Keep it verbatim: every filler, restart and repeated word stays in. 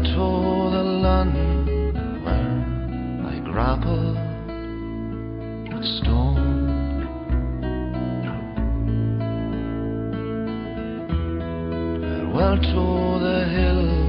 to the London where I grappled with stone. Farewell to the hill